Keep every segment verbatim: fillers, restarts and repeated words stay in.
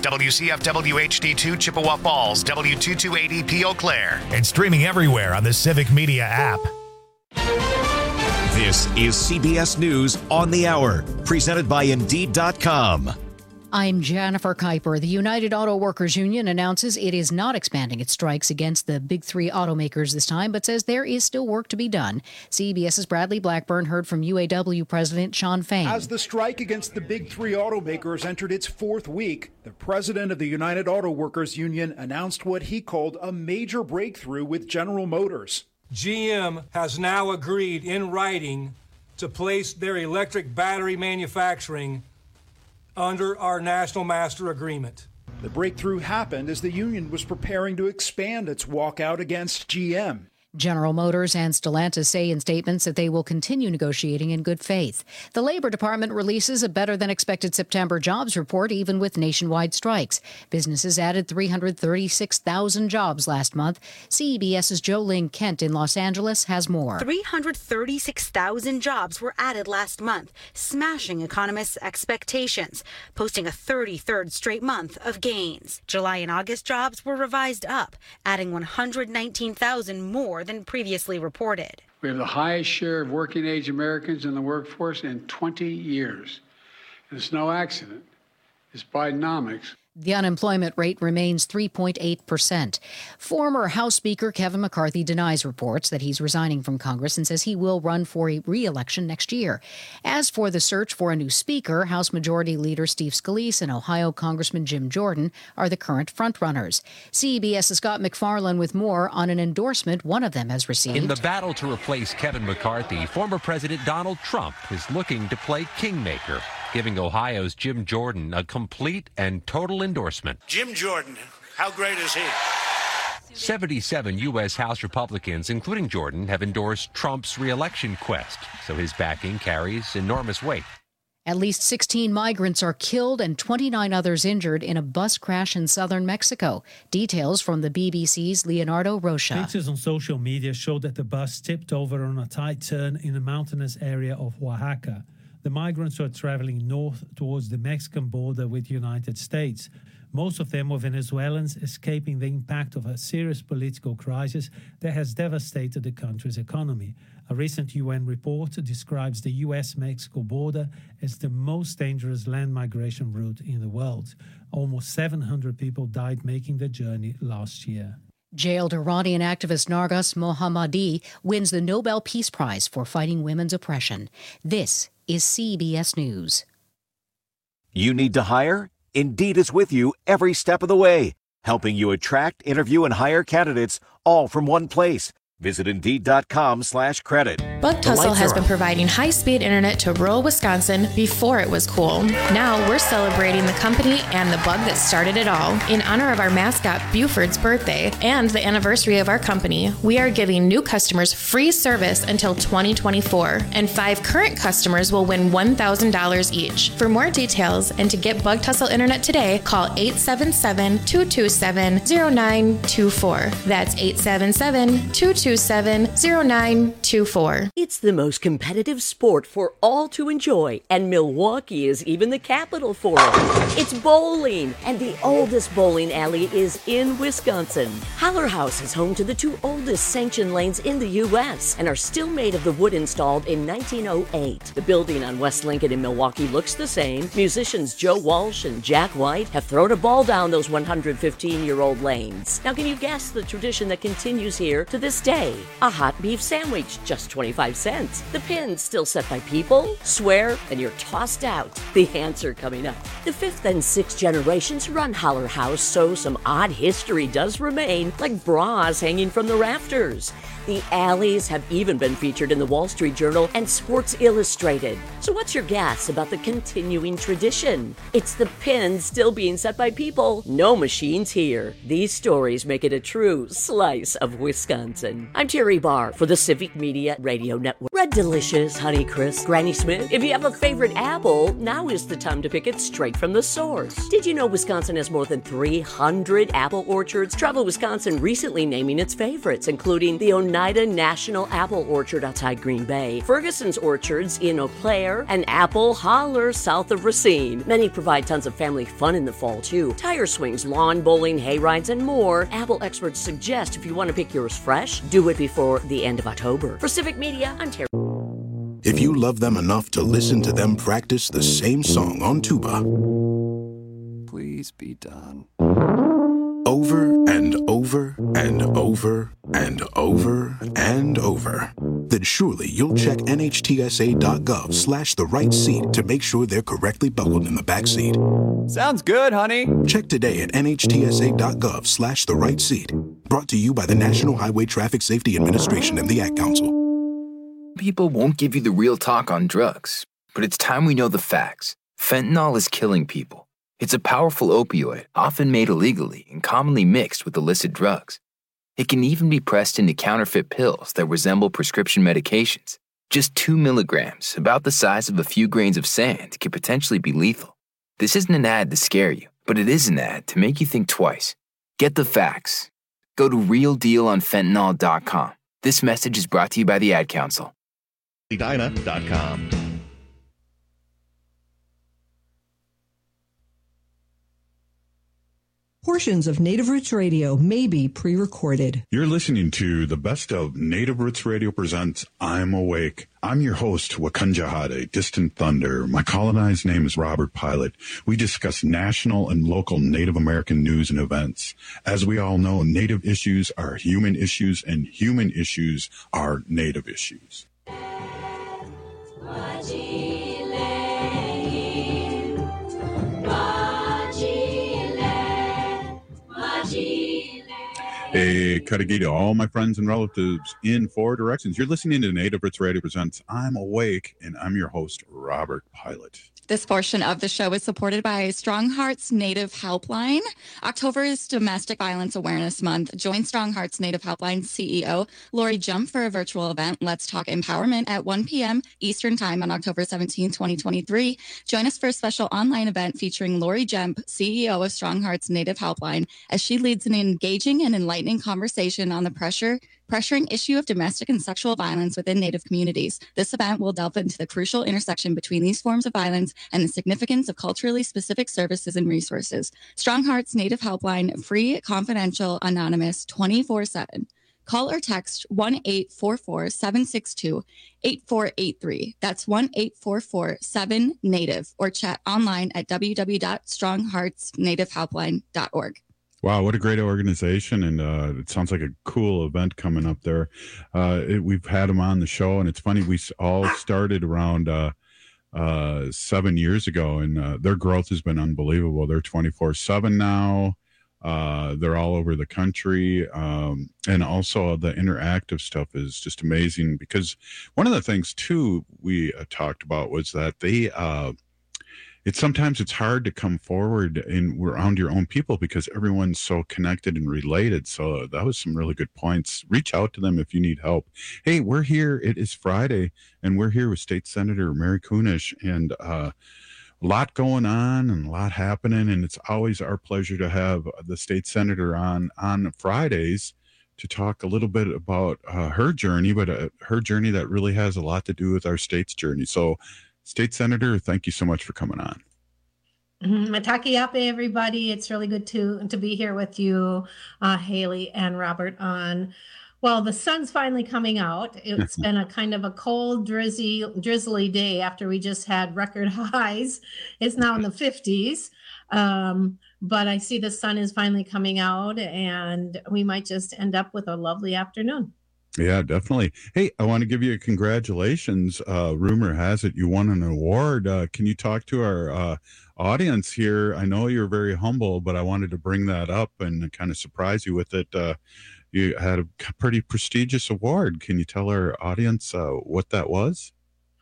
W C F W H D two Chippewa Falls, W two two eight E P Eau Claire. And streaming everywhere on the Civic Media app. This is C B S News on the Hour, presented by Indeed dot com. I'm Jennifer Kuiper. The United Auto Workers Union announces it is not expanding its strikes against the big three automakers this time, but says there is still work to be done. CBS's Bradley Blackburn heard from U A W President Shawn Fain. As the strike against the big three automakers entered its fourth week, the president of the United Auto Workers Union announced what he called a major breakthrough with General Motors. G M has now agreed in writing to place their electric battery manufacturing under our National Master Agreement. The breakthrough happened as the union was preparing to expand its walkout against G M. General Motors and Stellantis say in statements that they will continue negotiating in good faith. The Labor Department releases a better-than-expected September jobs report, even with nationwide strikes. Businesses added three hundred thirty-six thousand jobs last month. CBS's Jolene Kent in Los Angeles has more. three hundred thirty-six thousand jobs were added last month, smashing economists' expectations, posting a thirty-third straight month of gains. July and August jobs were revised up, adding one hundred nineteen thousand more than previously reported. We have the highest share of working-age Americans in the workforce in twenty years. It's no accident. It's Bidenomics. The unemployment rate remains three point eight percent. Former House Speaker Kevin McCarthy denies reports that he's resigning from Congress and says he will run for a re-election next year. As for the search for a new speaker, House Majority Leader Steve Scalise and Ohio Congressman Jim Jordan are the current frontrunners. CBS's Scott McFarlane with more on an endorsement one of them has received. In the battle to replace Kevin McCarthy, former President Donald Trump is looking to play kingmaker, giving Ohio's Jim Jordan a complete and total endorsement. Jim Jordan, how great is he? seventy-seven U S House Republicans, including Jordan, have endorsed Trump's re-election quest, so his backing carries enormous weight. At least sixteen migrants are killed and twenty-nine others injured in a bus crash in southern Mexico. Details from the B B C's Leonardo Rocha. Pictures on social media show that the bus tipped over on a tight turn in the mountainous area of Oaxaca. The migrants were traveling north towards the Mexican border with the United States. Most of them were Venezuelans escaping the impact of a serious political crisis that has devastated the country's economy. A recent U N report describes the U S Mexico border as the most dangerous land migration route in the world. Almost seven hundred people died making the journey last year. Jailed Iranian activist Narges Mohammadi wins the Nobel Peace Prize for fighting women's oppression. This is C B S News. You need to hire? Indeed is with you every step of the way, helping you attract, interview, and hire candidates all from one place. Visit Indeed.com slash credit. Bug Tussle has been providing high-speed internet to rural Wisconsin before it was cool. Now we're celebrating the company and the bug that started it all. In honor of our mascot, Buford's birthday, and the anniversary of our company, we are giving new customers free service until twenty twenty-four, and five current customers will win one thousand dollars each. For more details and to get Bug Tussle internet today, call eight seven seven, two two seven, zero nine two four. That's eight seven seven, two two seven, zero nine two four. It's the most competitive sport for all to enjoy, and Milwaukee is even the capital for it. It's bowling, and the oldest bowling alley is in Wisconsin. Holler House is home to the two oldest sanctioned lanes in the U S and are still made of the wood installed in nineteen oh eight. The building on West Lincoln in Milwaukee looks the same. Musicians Joe Walsh and Jack White have thrown a ball down those one hundred fifteen-year-old lanes. Now, can you guess the tradition that continues here to this day? A hot beef sandwich, just twenty-five cents. The pins still set by people, swear, and you're tossed out. The answer coming up. The fifth and sixth generations run Holler House, so some odd history does remain, like bras hanging from the rafters. The alleys have even been featured in the Wall Street Journal and Sports Illustrated. So what's your guess about the continuing tradition? It's the pins still being set by people, no machines here. These stories make it a true slice of Wisconsin. I'm Terry Barr for the Civic Media Radio Network. Red Delicious, Honey Crisp, Granny Smith. If you have a favorite apple, now is the time to pick it straight from the source. Did you know Wisconsin has more than three hundred apple orchards? Travel Wisconsin recently naming its favorites, including the Oneida Oneida National Apple Orchard outside Green Bay, Ferguson's Orchards in Eau Claire, and Apple Holler south of Racine. Many provide tons of family fun in the fall, too. Tire swings, lawn bowling, hay rides, and more. Apple experts suggest if you want to pick yours fresh, do it before the end of October. For Civic Media, I'm Terry. If you love them enough to listen to them practice the same song on tuba, please be done. Over and over and over and over and over, then surely you'll check nhtsa.gov slash the right seat to make sure they're correctly buckled in the back seat. Sounds good, honey. Check today at nhtsa.gov slash the right seat. Brought to you by the National Highway Traffic Safety Administration and the Ad Council. People won't give you the real talk on drugs, but it's time we know the facts. Fentanyl is killing people. It's a powerful opioid, often made illegally and commonly mixed with illicit drugs. It can even be pressed into counterfeit pills that resemble prescription medications. Just two milligrams, about the size of a few grains of sand, can potentially be lethal. This isn't an ad to scare you, but it is an ad to make you think twice. Get the facts. Go to real deal on fentanyl dot com. This message is brought to you by the Ad Council. Edina dot com. Portions of Native Roots Radio may be pre-recorded. You're listening to the best of Native Roots Radio presents I'm Awake. I'm your host, Wakunjahade, Distant Thunder. My colonized name is Robert Pilot. We discuss national and local Native American news and events. As we all know, Native issues are human issues, and human issues are Native issues. Hey, Kadagi to all my friends and relatives in four directions. You're listening to Native Roots Radio presents I'm Awake, and I'm your host, Robert Pilot. This portion of the show is supported by Strong Hearts Native Helpline. October is Domestic Violence Awareness Month. Join Strong Hearts Native Helpline C E O Lori Jump for a virtual event, Let's Talk Empowerment, at one p.m. Eastern Time on October seventeenth, twenty twenty-three. Join us for a special online event featuring Lori Jump, C E O of Strong Hearts Native Helpline, as she leads an engaging and enlightening conversation on the pressure pressuring issue of domestic and sexual violence within Native communities. This event will delve into the crucial intersection between these forms of violence and the significance of culturally specific services and resources. Strong Hearts Native Helpline, free, confidential, anonymous, twenty-four seven. Call or text one eight four four, seven six two, eight four eight three. That's one eight four four, seven, NATIVE, or chat online at w w w dot strong hearts native helpline dot org. Wow, what a great organization, and uh, it sounds like a cool event coming up there. Uh, it, we've had them on the show, and it's funny, we all started around uh, uh, seven years ago, and uh, their growth has been unbelievable. They're twenty-four seven now. Uh, they're all over the country, um, and also the interactive stuff is just amazing, because one of the things, too, we uh, talked about was that they... Uh, It's sometimes it's hard to come forward and around your own people because everyone's so connected and related. So that was some really good points. Reach out to them if you need help. Hey, we're here. It is Friday, and we're here with State Senator Mary Kunesh, and uh, a lot going on and a lot happening. And it's always our pleasure to have the state senator on on Fridays to talk a little bit about uh, her journey, but uh, her journey that really has a lot to do with our state's journey. So, State Senator, thank you so much for coming on. Matakiape, everybody. It's really good to to be here with you, uh, Haley and Robert on, well, the sun's finally coming out. It's been a kind of a cold, drizzly, drizzly day after we just had record highs. It's now in the fifties. Um, but I see the sun is finally coming out, and we might just end up with a lovely afternoon. Yeah, definitely. Hey, I want to give you a congratulations. Uh, rumor has it you won an award. Uh, can you talk to our uh, audience here? I know you're very humble, but I wanted to bring that up and kind of surprise you with it. Uh, you had a pretty prestigious award. Can you tell our audience uh, what that was?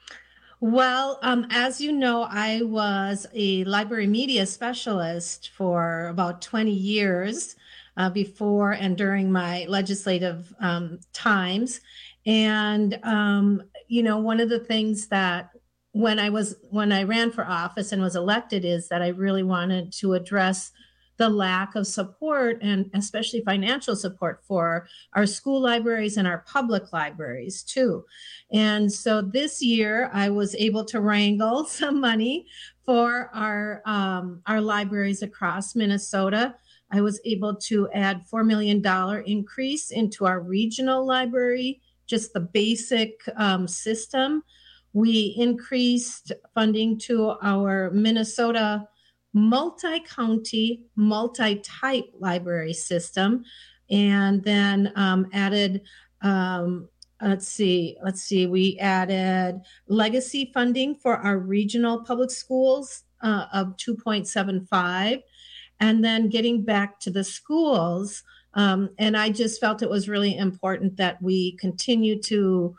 Well, um, as you know, I was a library media specialist for about twenty years. Uh, before and during my legislative um, times. And, um, you know, one of the things that when I was, when I ran for office and was elected is that I really wanted to address the lack of support, and especially financial support, for our school libraries and our public libraries too. And so this year I was able to wrangle some money for our um, our libraries across Minnesota. I was able to add four million dollars increase into our regional library, just the basic um, system. We increased funding to our Minnesota multi-county, multi-type library system, and then um, added, um, let's see, let's see, we added legacy funding for our regional public schools uh, of two point seven five, and then getting back to the schools. Um, and I just felt it was really important that we continue to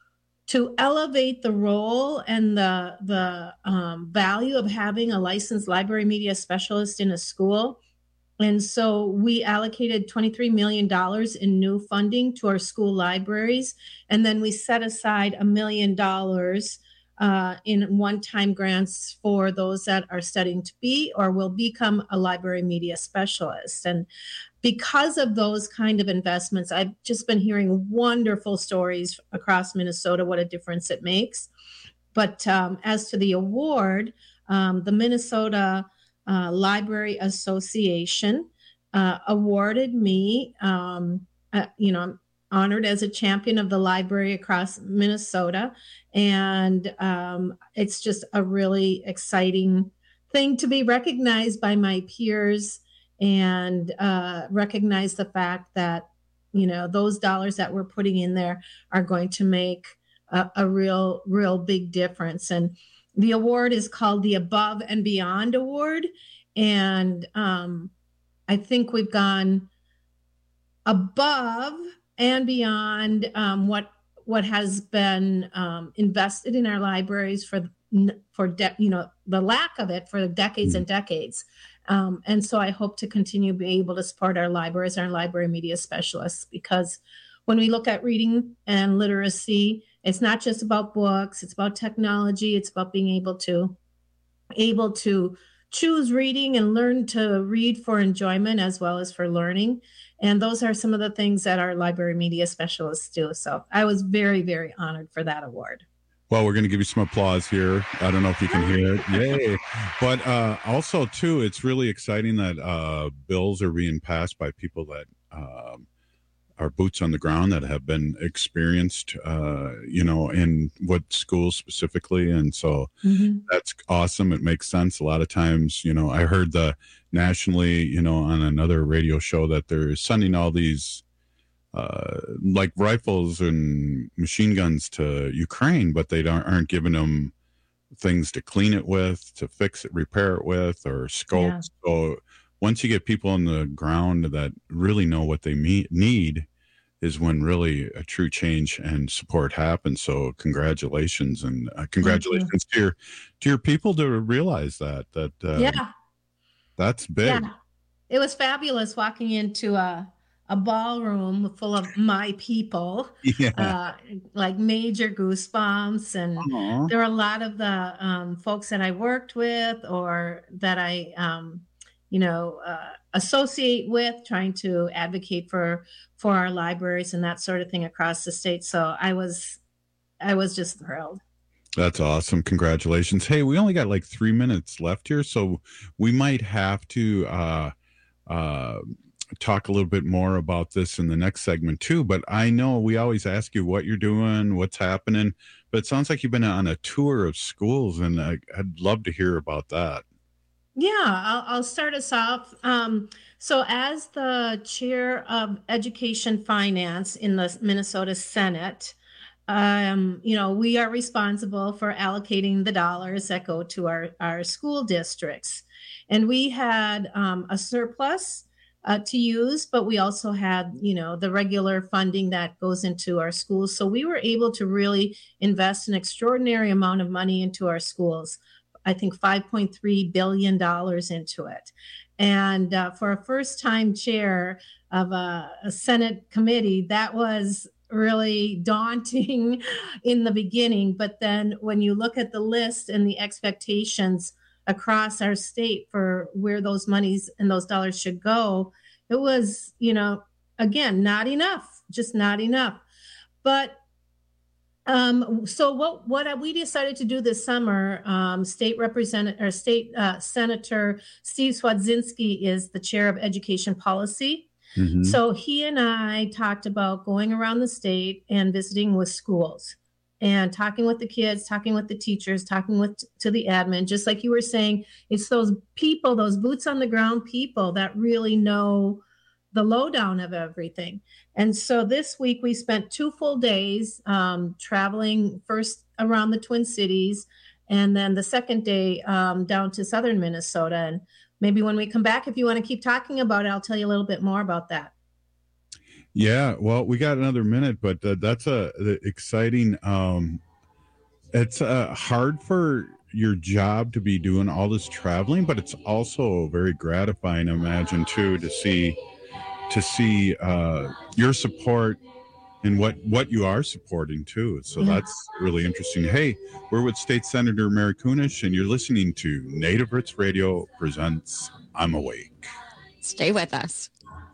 to elevate the role and the, the um, value of having a licensed library media specialist in a school. And so we allocated twenty-three million dollars in new funding to our school libraries. And then we set aside a million dollars uh, in one-time grants for those that are studying to be or will become a library media specialist. And because of those kind of investments, I've just been hearing wonderful stories across Minnesota, what a difference it makes. But um, as to the award, um, the Minnesota uh, Library Association uh, awarded me, um, uh, you know, I'm honored as a champion of the library across Minnesota. And um, it's just a really exciting thing to be recognized by my peers and uh, recognize the fact that, you know, those dollars that we're putting in there are going to make a, a real, real big difference. And the award is called the Above and Beyond Award. And um, I think we've gone above and beyond um, what what has been um, invested in our libraries for for de- you know the lack of it for decades and decades. Um, and so I hope to continue being able to support our libraries, our library media specialists, because when we look at reading and literacy, it's not just about books, it's about technology, it's about being able to able to choose reading and learn to read for enjoyment as well as for learning. And those are some of the things that our library media specialists do. So I was very, very honored for that award. Well, we're going to give you some applause here. I don't know if you can hear it. Yay. But uh, also, too, it's really exciting that uh, bills are being passed by people that um, are boots on the ground, that have been experienced, uh, you know, in what schools specifically. And so mm-hmm. that's awesome. It makes sense. A lot of times, you know, I heard the nationally, you know, on another radio show that they're sending all these uh, like rifles and machine guns to Ukraine, but they don't, aren't giving them things to clean it with, to fix it, repair it with, or scopes. Yeah. So once you get people on the ground that really know what they meet, need, is when really a true change and support happens. So congratulations, and uh, congratulations to your to your people to realize that that uh, yeah, that's big. Yeah, it was fabulous walking into a a ballroom full of my people. Yeah, uh, like major goosebumps, and Aww. There were a lot of the um, folks that I worked with or that I. Um, you know, uh, associate with, trying to advocate for for our libraries and that sort of thing across the state. So I was, I was just thrilled. That's awesome. Congratulations. Hey, we only got like three minutes left here, so we might have to uh, uh, talk a little bit more about this in the next segment too. But I know we always ask you what you're doing, what's happening, but it sounds like you've been on a tour of schools, and I, I'd love to hear about that. Yeah, I'll, I'll start us off. Um, so as the chair of education finance in the Minnesota Senate, um, you know, we are responsible for allocating the dollars that go to our, our school districts. And we had um, a surplus uh, to use, but we also had, you know, the regular funding that goes into our schools. So we were able to really invest an extraordinary amount of money into our schools. I think five point three billion dollars into it. And uh, for a first-time chair of a, a Senate committee, that was really daunting in the beginning. But then when you look at the list and the expectations across our state for where those monies and those dollars should go, it was, you know, again, not enough, just not enough. But Um, so what, what we decided to do this summer, um, state representative or state uh, Senator Steve Swedzinski is the chair of education policy. Mm-hmm. So he and I talked about going around the state and visiting with schools and talking with the kids, talking with the teachers, talking with to the admin, just like you were saying, it's those people, those boots on the ground people that really know the lowdown of everything. And so this week we spent two full days um, traveling first around the Twin Cities and then the second day um, down to southern Minnesota. And maybe when we come back, if you want to keep talking about it, I'll tell you a little bit more about that. Yeah, well, we got another minute, but uh, that's a the exciting. Um, it's uh, hard for your job to be doing all this traveling, but it's also very gratifying, I imagine, too, to see to see uh, your support and what, what you are supporting, too. So yeah. That's really interesting. Hey, we're with State Senator Mary Kunesh, and you're listening to Native Roots Radio presents I'm Awake. Stay with us.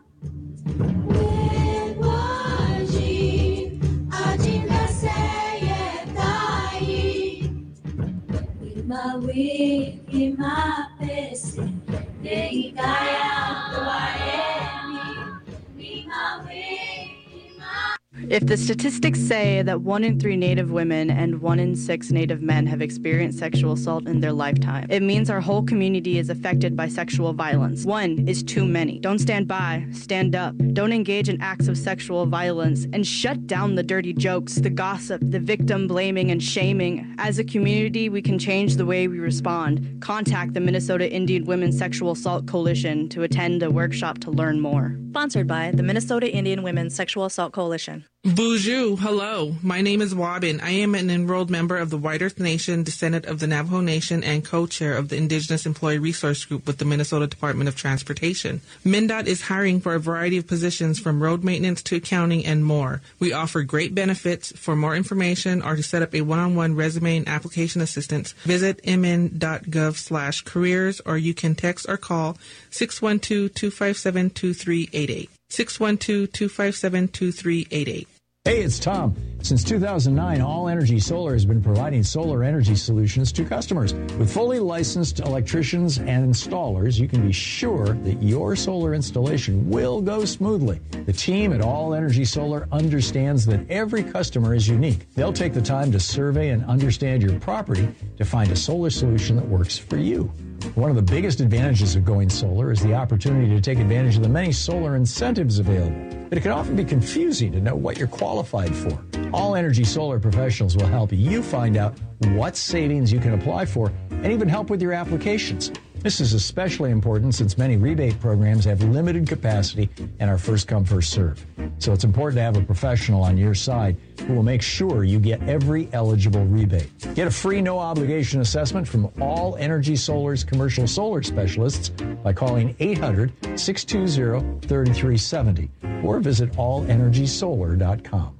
If the statistics say that one in three Native women and one in six Native men have experienced sexual assault in their lifetime, it means our whole community is affected by sexual violence. One is too many. Don't stand by, stand up. Don't engage in acts of sexual violence and shut down the dirty jokes, the gossip, the victim blaming and shaming. As a community, we can change the way we respond. Contact the Minnesota Indian Women's Sexual Assault Coalition to attend a workshop to learn more. Sponsored by the Minnesota Indian Women's Sexual Assault Coalition. Bonjour, hello. My name is Wabin. I am an enrolled member of the White Earth Nation, descendant of the Navajo Nation, and co-chair of the Indigenous Employee Resource Group with the Minnesota Department of Transportation. MnDOT is hiring for a variety of positions from road maintenance to accounting and more. We offer great benefits. For more information or to set up a one-on-one resume and application assistance, visit mn.gov slash careers, or you can text or call six one two, two five seven, two three eight eight. six one two, two five seven, two three eight eight. Hey, it's Tom. Since two thousand nine, All Energy Solar has been providing solar energy solutions to customers. With fully licensed electricians and installers, you can be sure that your solar installation will go smoothly. The team at All Energy Solar understands that every customer is unique. They'll take the time to survey and understand your property to find a solar solution that works for you. One of the biggest advantages of going solar is the opportunity to take advantage of the many solar incentives available. But it can often be confusing to know what you're qualified for. All Energy Solar professionals will help you find out what savings you can apply for and even help with your applications. This is especially important since many rebate programs have limited capacity and are first come, first serve. So it's important to have a professional on your side who will make sure you get every eligible rebate. Get a free no-obligation assessment from All Energy Solar's commercial solar specialists by calling eight hundred, six two zero, three three seven zero or visit all energy solar dot com.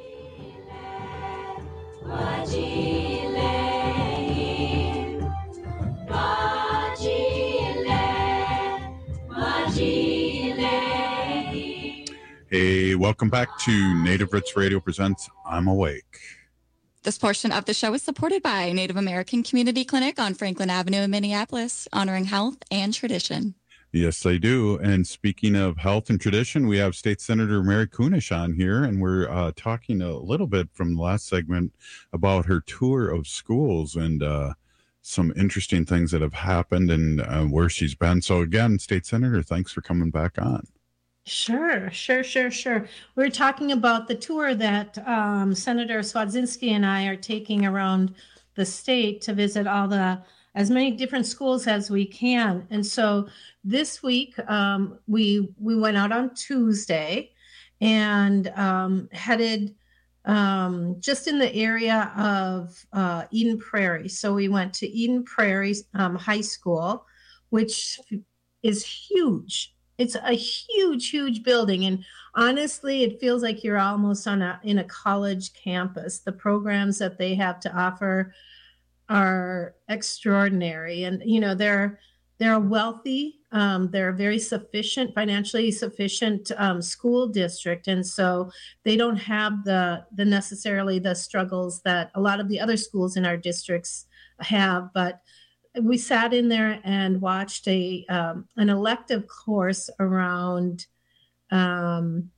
Hey, welcome back to Native Roots Radio presents I'm Awake. This portion of the show is supported by Native American Community Clinic on Franklin Avenue in Minneapolis, honoring health and tradition. Yes, they do. And speaking of health and tradition, we have State Senator Mary Kunesh on here, and we're uh, talking a little bit from the last segment about her tour of schools and uh, some interesting things that have happened and uh, where she's been. So again, State Senator, thanks for coming back on. Sure, sure, sure, sure. We're talking about the tour that um, Senator Swedzinski and I are taking around the state to visit all the as many different schools as we can. And so this week um, we we went out on Tuesday and um, headed um, just in the area of uh, Eden Prairie. So we went to Eden Prairie um, High School, which is huge. It's a huge, huge building. And honestly, it feels like you're almost on a in a college campus. The programs that they have to offer are extraordinary, and you know they're they're wealthy, um, they're a very sufficient, financially sufficient um, school district, and so they don't have the the necessarily the struggles that a lot of the other schools in our districts have. But we sat in there and watched a um, an elective course around. Um,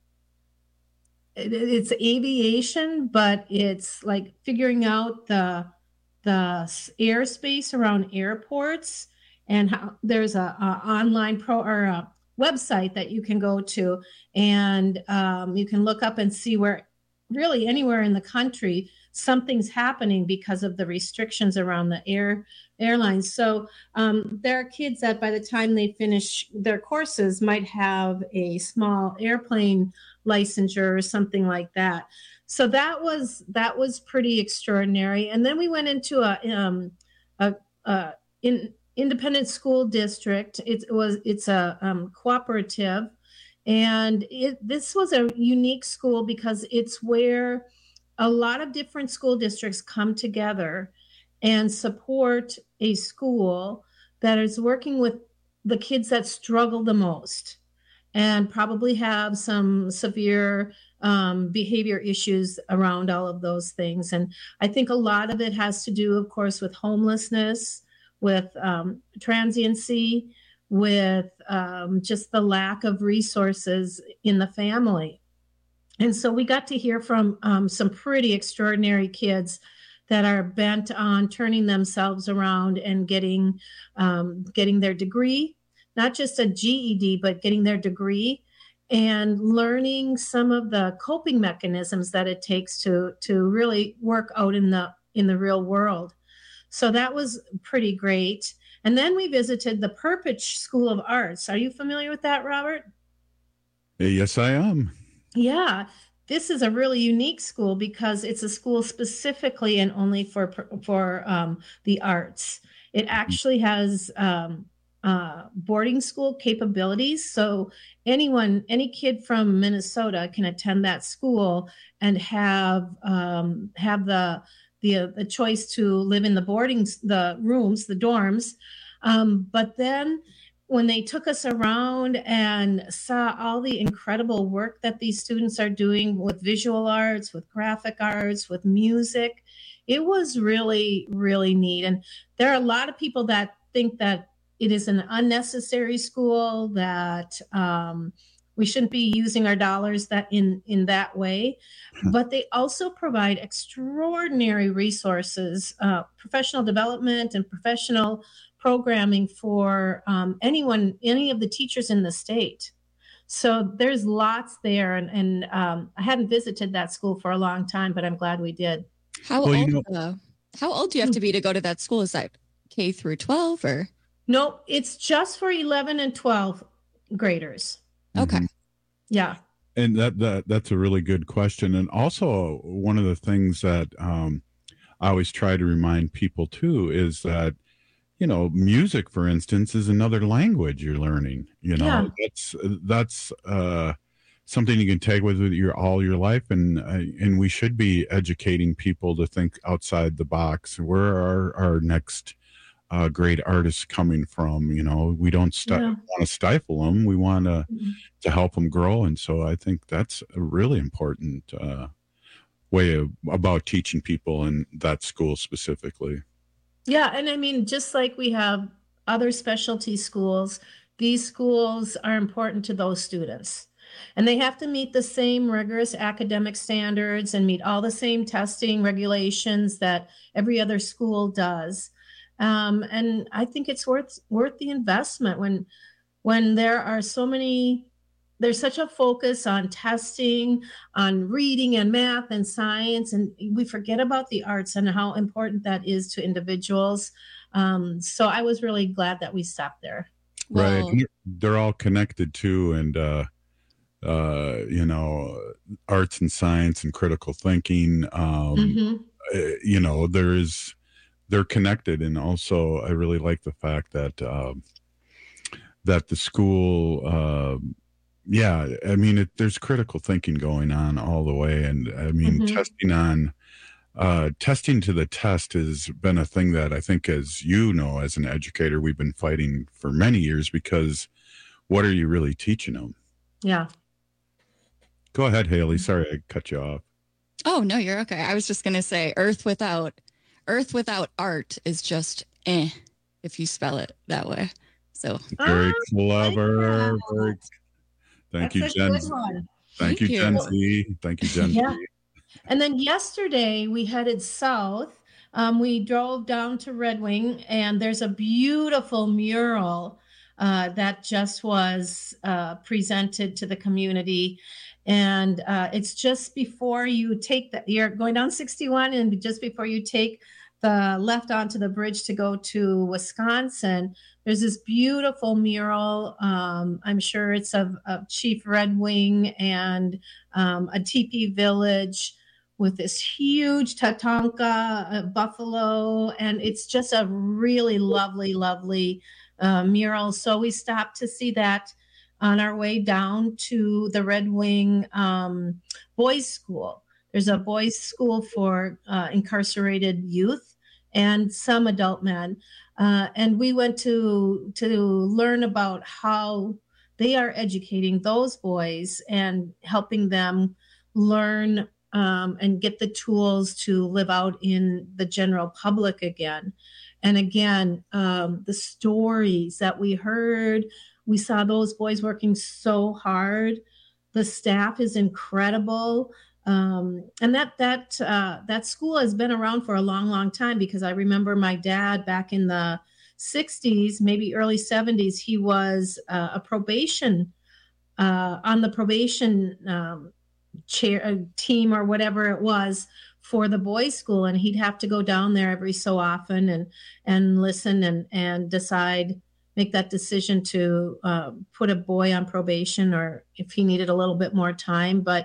it, it's aviation, but it's like figuring out the the airspace around airports, and how there's a, a online pro or a website that you can go to, and um, you can look up and see where really anywhere in the country something's happening because of the restrictions around the air airlines. So um, there are kids that by the time they finish their courses might have a small airplane licensure or something like that. So that was that was pretty extraordinary. And then we went into a um, a, a in, independent school district. It was it's a um, cooperative, and it, this was a unique school because it's where a lot of different school districts come together and support a school that is working with the kids that struggle the most and probably have some severe um, behavior issues around all of those things. And I think a lot of it has to do, of course, with homelessness, with um, transiency, with um, just the lack of resources in the family. And so we got to hear from um, some pretty extraordinary kids that are bent on turning themselves around and getting um, getting their degree, not just a G E D, but getting their degree and learning some of the coping mechanisms that it takes to to really work out in the in the real world. So that was pretty great. And then we visited the Perpich School of Arts. Are you familiar with that, Robert? Yes, I am. Yeah, this is a really unique school because it's a school specifically and only for for um, the arts. It actually has um, uh, boarding school capabilities, so anyone, any kid from Minnesota can attend that school and have um, have the the the choice to live in the boarding the rooms, the dorms, um, but then. When they took us around and saw all the incredible work that these students are doing with visual arts, with graphic arts, with music, it was really, really neat. And there are a lot of people that think that it is an unnecessary school, that um, we shouldn't be using our dollars that in, in that way. But they also provide extraordinary resources, uh, professional development and professional programming for um, anyone, any of the teachers in the state. So there's lots there. And, and um, I hadn't visited that school for a long time, but I'm glad we did. How Well, old? you know- uh, how old do you have to be to go to that school? Is that K through twelve or? No, it's just for eleven and twelve graders. Okay. Yeah. And that, that that's a really good question. And also one of the things that um, I always try to remind people too is that, you know, music, for instance, is another language you're learning. You know, Yeah. that's that's uh, something you can take with you all your life, and uh, and we should be educating people to think outside the box. Where are our next uh, great artists coming from? You know, we don't sti- Yeah. want to stifle them. We want to to help them grow, and so I think that's a really important uh, way of, about teaching people in that school specifically. Yeah, and I mean, just like we have other specialty schools, these schools are important to those students. And they have to meet the same rigorous academic standards and meet all the same testing regulations that every other school does. Um, and I think it's worth worth the investment when when there are so many. There's such a focus on testing, on reading and math and science, and we forget about the arts and how important that is to individuals. Um, so I was really glad that we stopped there. Right. Well- And they're all connected too. And, uh, uh, you know, arts and science and critical thinking, um, Mhm. uh, you know, there is, they're connected. And also I really like the fact that, um, that the school, um, yeah, I mean, it, there's critical thinking going on all the way. And I mean, Mhm. testing on, uh, testing to the test has been a thing that I think, as you know, as an educator, we've been fighting for many years, because what are you really teaching them? Yeah. Go ahead, Haley. Sorry, I cut you off. Oh, no, you're okay. I was just going to say Earth without Earth without art is just eh, if you spell it that way. So very Oh, clever. Very, thank That's you, a Jen. good one. Thank, Thank you, you. Gen Z. Thank you, Gen Yeah. Z. And then yesterday we headed south. Um, we drove down to Red Wing, and there's a beautiful mural uh, that just was uh, presented to the community. And uh, it's just before you take the, you're going down sixty-one, and just before you take the left onto the bridge to go to Wisconsin, there's this beautiful mural. Um, I'm sure it's of, of Chief Red Wing and um, a teepee village with this huge Tatanka uh, buffalo. And it's just a really lovely, lovely uh, mural. So we stopped to see that on our way down to the Red Wing um, Boys School. There's a boys' school for uh, incarcerated youth and some adult men. Uh, and we went to to learn about how they are educating those boys and helping them learn um, and get the tools to live out in the general public again. And again, um, the stories that we heard, we saw those boys working so hard. The staff is incredible. Um, and that that uh, that school has been around for a long, long time, because I remember my dad back in the sixties, maybe early seventies, he was uh, a probation uh, on the probation um, chair uh, team or whatever it was for the boys' school, and he'd have to go down there every so often and and listen and and decide, make that decision to uh, put a boy on probation, or if he needed a little bit more time. But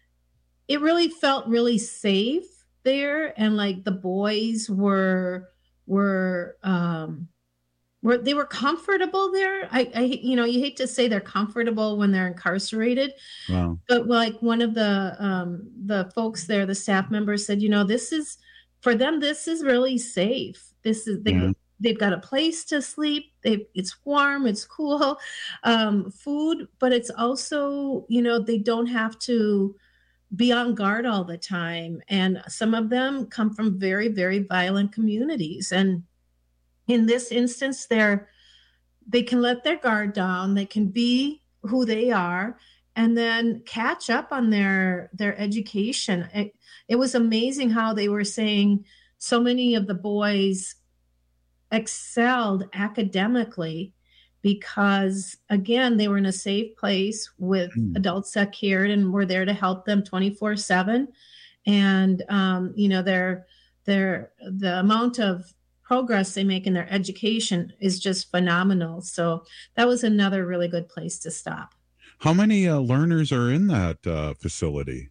it really felt really safe there, and like the boys were were um were they were comfortable there. I, I you know, you hate to say they're comfortable when they're incarcerated. Wow. But like one of the um the folks there, the staff members said, you know, this is for them, this is really safe. This is they, Yeah. they've got a place to sleep. They it's warm, it's cool, um, food, but it's also, you know, they don't have to be on guard all the time. And some of them come from very, very violent communities. And in this instance, they're they can let their guard down, they can be who they are, and then catch up on their their education. It, it was amazing how they were saying so many of the boys excelled academically, because again, they were in a safe place with Mm. adults that cared and were there to help them twenty-four seven. And um, you know, their their the amount of progress they make in their education is just phenomenal. So that was another really good place to stop. How many uh, learners are in that uh, facility?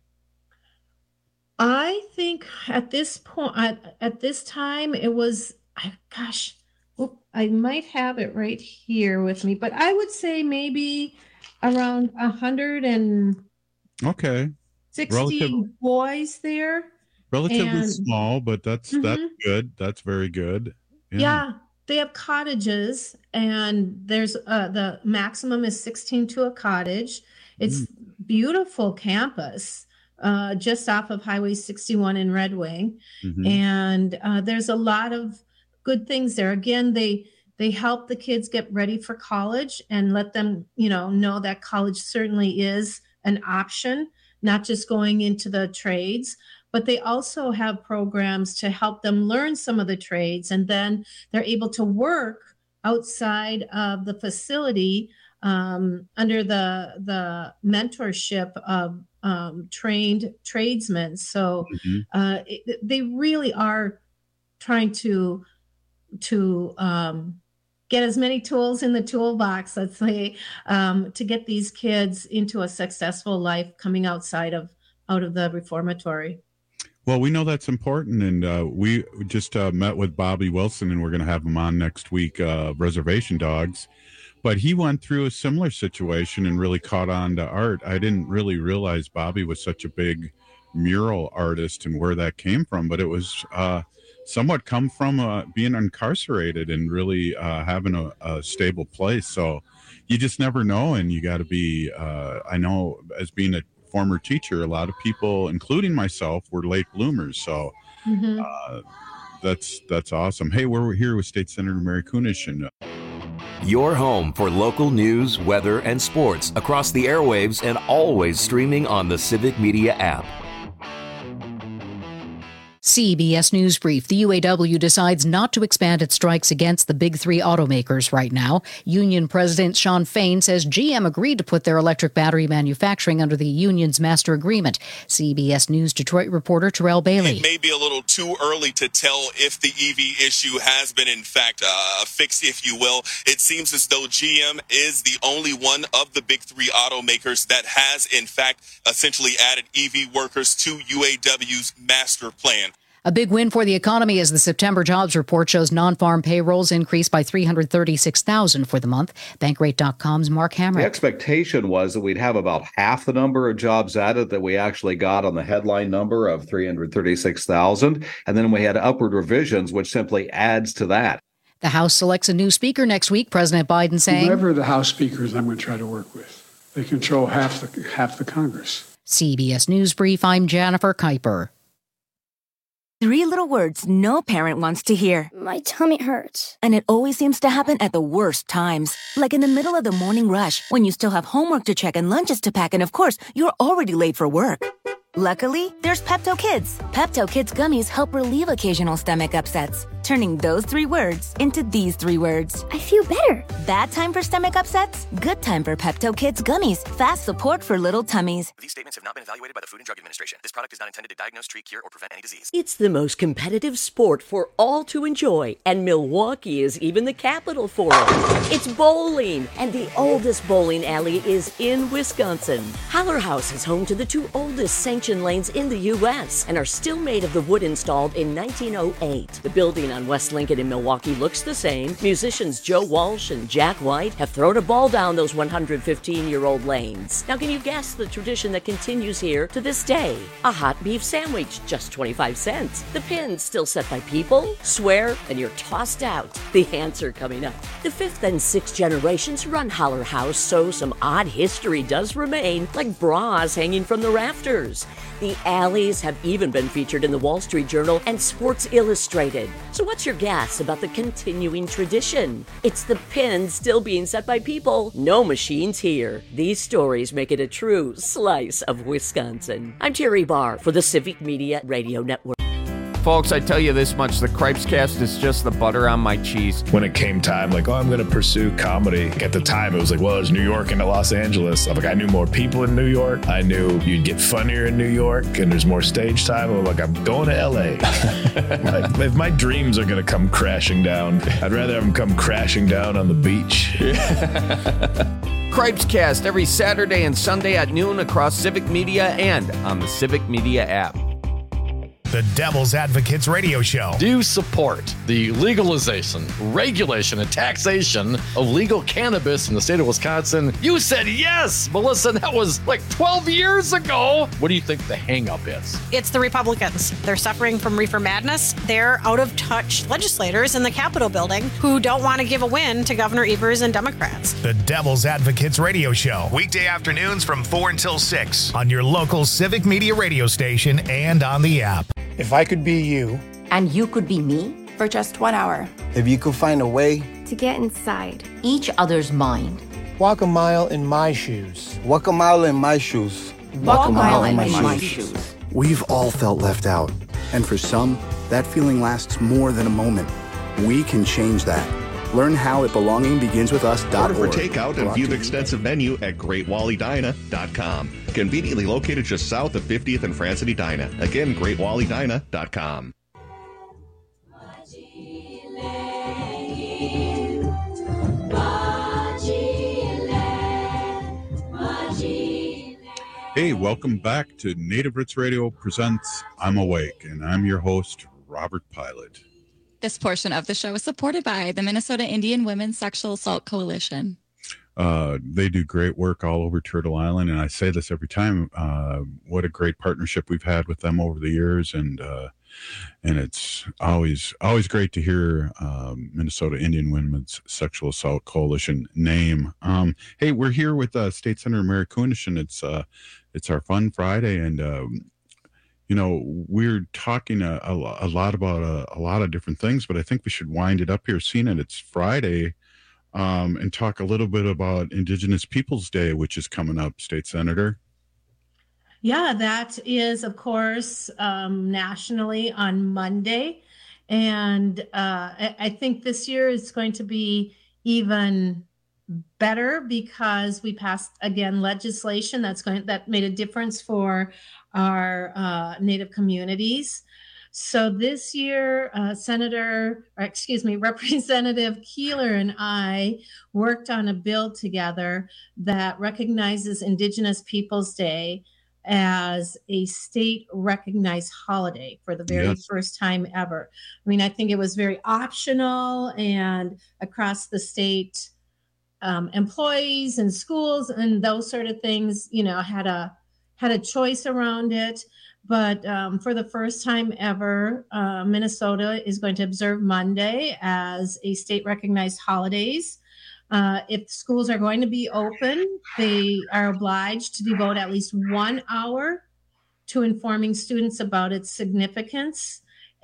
I think at this point, at, at this time, it was, I, gosh, whoop, I might have it right here with me, but I would say maybe around a hundred and Okay. sixty Relative- boys there. Relatively And- small, but that's that's Mhm. good. That's very good. Yeah, they have cottages, and there's uh, the maximum is sixteen to a cottage. It's beautiful campus, uh, just off of Highway sixty-one in Red Wing. Mhm. And uh, there's a lot of good things there. Again, they they help the kids get ready for college and let them, you know, know that college certainly is an option, not just going into the trades. But they also have programs to help them learn some of the trades, and then they're able to work outside of the facility um, under the the mentorship of um, trained tradesmen. So Mhm. uh, it, they really are trying to to um, get as many tools in the toolbox, let's say, um, to get these kids into a successful life coming outside of out of the reformatory. Well, we know that's important, and uh, we just uh, met with Bobby Wilson, and we're going to have him on next week, uh, Reservation Dogs. But he went through a similar situation and really caught on to art. I didn't really realize Bobby was such a big mural artist and where that came from, but it was uh, somewhat come from uh, being incarcerated and really uh, having a, a stable place. So you just never know, and you got to be, uh, I know as being a former teacher, a lot of people, including myself, were late bloomers. So mm-hmm. uh, that's that's awesome. Hey, we're here with State Senator Mary Kunesh. And, uh, your home for local news, weather, and sports across the airwaves and always streaming on the Civic Media app. C B S News Brief. The U A W decides not to expand its strikes against the big three automakers right now. Union President Shawn Fain says G M agreed to put their electric battery manufacturing under the union's master agreement. C B S News Detroit reporter Terrell Bailey. It may be a little too early to tell if the E V issue has been, in fact, uh, fixed, if you will. It seems as though G M is the only one of the big three automakers that has, in fact, essentially added E V workers to U A W's master plan. A big win for the economy as the September jobs report shows non-farm payrolls increased by three hundred thirty-six thousand for the month. Bankrate dot com's Mark Hamrick. The expectation was that we'd have about half the number of jobs added that we actually got on the headline number of three hundred thirty-six thousand. And then we had upward revisions, which simply adds to that. The House selects a new speaker next week. President Biden saying, whoever the House speakers I'm going to try to work with, they control half the, half the Congress. C B S News Brief, I'm Jennifer Kuiper. Three little words no parent wants to hear. My tummy hurts. And it always seems to happen at the worst times. Like in the middle of the morning rush, when you still have homework to check and lunches to pack, and of course, you're already late for work. Luckily, there's Pepto Kids. Pepto Kids gummies help relieve occasional stomach upsets, turning those three words into these three words. I feel better. Bad time for stomach upsets? Good time for Pepto Kids gummies. Fast support for little tummies. These statements have not been evaluated by the Food and Drug Administration. This product is not intended to diagnose, treat, cure, or prevent any disease. It's the most competitive sport for all to enjoy, and Milwaukee is even the capital for it. It's bowling, and the oldest bowling alley is in Wisconsin. Haller House is home to the two oldest sanctioned lanes in the U S and are still made of the wood installed in nineteen oh eight. The building on West Lincoln in Milwaukee looks the same. Musicians Joe Walsh and Jack White have thrown a ball down those one hundred fifteen-year-old lanes. Now, can you guess the tradition that continues here to this day? A hot beef sandwich, just twenty-five cents. The pins still set by people. Swear, and you're tossed out. The answer coming up. The fifth and sixth generations run Haller House, so some odd history does remain, like bras hanging from the rafters. The alleys have even been featured in the Wall Street Journal and Sports Illustrated. So what's your guess about the continuing tradition? It's the pins still being set by people. No machines here. These stories make it a true slice of Wisconsin. I'm Terry Barr for the Civic Media Radio Network. Folks, I tell you this much, the Cripescast is just the butter on my cheese. When it came time, like, oh, I'm going to pursue comedy. At the time, it was like, well, it's New York and Los Angeles. I'm like, I knew more people in New York. I knew you'd get funnier in New York, and there's more stage time. I'm like, I'm going to L A. Like, if my dreams are going to come crashing down, I'd rather have them come crashing down on the beach. Cripescast every Saturday and Sunday at noon across Civic Media and on the Civic Media app. The Devil's Advocates Radio Show. Do you support the legalization, regulation, and taxation of legal cannabis in the state of Wisconsin? You said yes, Melissa. That was like twelve years ago. What do you think the hang-up is? It's the Republicans. They're suffering from reefer madness. They're out-of-touch legislators in the Capitol building who don't want to give a win to Governor Evers and Democrats. The Devil's Advocates Radio Show. Weekday afternoons from four until six on your local Civic Media radio station and on the app. If I could be you. And you could be me. For just one hour. If you could find a way. To get inside. Each other's mind. Walk a mile in my shoes. Walk a mile in my shoes. Walk, Walk a mile, mile in my, my shoes. shoes. We've all felt left out. And for some, that feeling lasts more than a moment. We can change that. Learn how at belonging begins with us dot org. Order for takeout and view the extensive menu at Great Wall Edina dot com. Conveniently located just south of fiftieth and France and Edina. Again, Great Wall Edina dot com. Hey, welcome back to Native Roots Radio presents I'm Awake, and I'm your host, Robert Pilot. This portion of the show is supported by the Minnesota Indian Women's Sexual Assault Coalition. Uh, they do great work all over Turtle Island, and I say this every time. Uh, what a great partnership we've had with them over the years, and uh, and it's always always great to hear um, Minnesota Indian Women's Sexual Assault Coalition name. Um, hey, we're here with uh, State Senator Mary Kunesh, and it's uh, it's our Fun Friday, and um, you know we're talking a, a, a lot about a, a lot of different things, but I think we should wind it up here, seeing that it's Friday. Um, and talk a little bit about Indigenous Peoples Day, which is coming up, State Senator. Yeah, that is, of course, um, nationally on Monday. And uh, I, I think this year is going to be even better because we passed, again, legislation that's going that made a difference for our uh, Native communities. So this year, uh, Senator, or excuse me, Representative Keeler and I worked on a bill together that recognizes Indigenous Peoples Day as a state recognized holiday for the very yes. first time ever. I mean, I think it was very optional, and across the state, um, employees and schools and those sort of things, you know, had a had a choice around it. But um, for the first time ever, uh, Minnesota is going to observe Monday as a state recognized holidays. Uh, if schools are going to be open, they are obliged to devote at least one hour to informing students about its significance.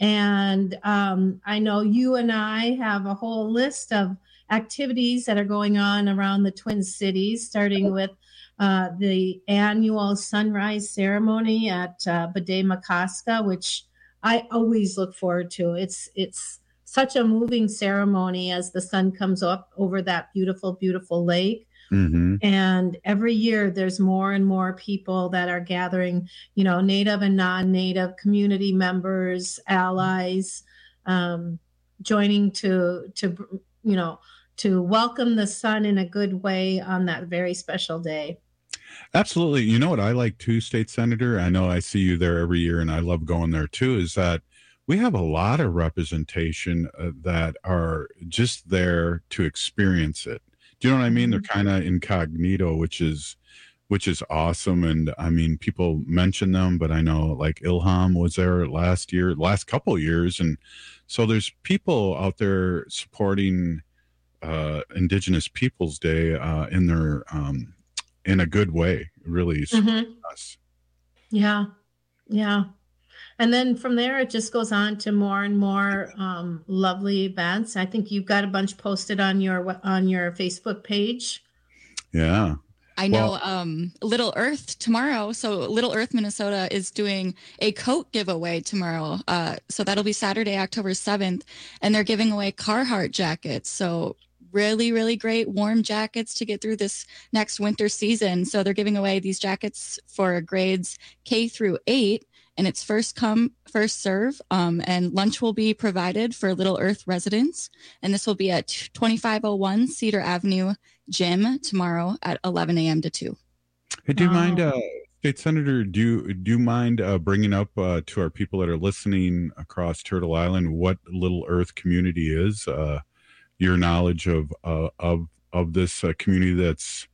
And um, I know you and I have a whole list of activities that are going on around the Twin Cities, starting with Uh, the annual sunrise ceremony at uh, Bde-Makaska, which I always look forward to. It's it's such a moving ceremony as the sun comes up over that beautiful, beautiful lake. Mm-hmm. And every year there's more and more people that are gathering, you know, Native and non-Native community members, allies, um, joining to, to, you know, to welcome the sun in a good way on that very special day. Absolutely. You know what I like too, State Senator? I know I see you there every year and I love going there too, is that we have a lot of representation uh, that are just there to experience it. Do you know what I mean? They're kind of incognito, which is which is awesome. And I mean, people mention them, but I know like Ilham was there last year, last couple of years. And so there's people out there supporting uh, Indigenous Peoples Day uh, in their um in a good way, really. Mm-hmm. Us. Yeah. Yeah. And then from there, it just goes on to more and more um, lovely events. I think you've got a bunch posted on your, on your Facebook page. Yeah. I know well, um, Little Earth tomorrow. So Little Earth, Minnesota is doing a coat giveaway tomorrow. Uh, so that'll be Saturday, October seventh. And they're giving away Carhartt jackets. So really, really great warm jackets to get through this next winter season. So they're giving away these jackets for grades K through eight, and it's first come, first serve. Um, and lunch will be provided for Little Earth residents. And this will be at twenty-five oh one Cedar Avenue Gym tomorrow at eleven a.m. to two. Hey, do you wow. mind, uh, State Senator, do you, do you mind uh, bringing up uh, to our people that are listening across Turtle Island what Little Earth community is? Uh, your knowledge of uh, of of this uh, community that's,